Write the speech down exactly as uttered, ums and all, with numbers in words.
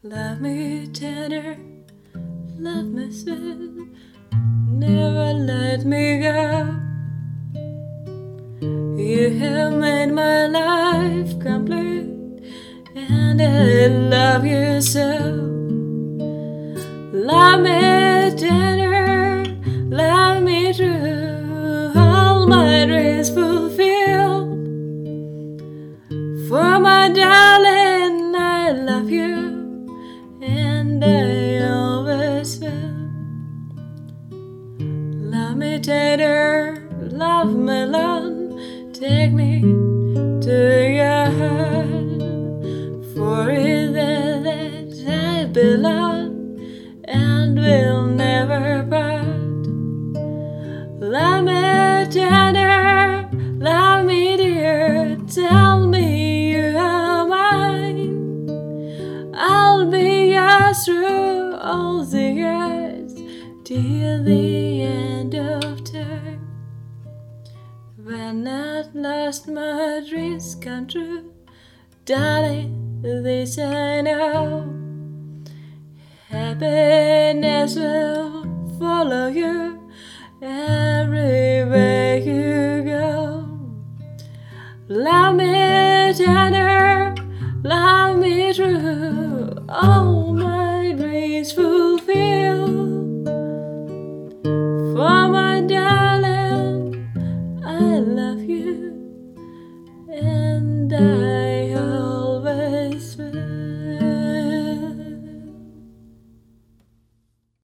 Love me tender, love me sweet, never let me go. You have made my life complete, and I love you so. Love me tender, love me true, all my dreams fulfilled. For my darling, I love you, and I always will. Love me tender, love me long, take me to your heart. For it's there that I belong, and will never part. Love me tender, love me dear, tell me you are mine. I'll be yours through all the years, till the end of time. When at last my dreams come true, darling, this I know. Happiness will follow you everywhere you go. Love me tender, love me true, all my dreams fulfill.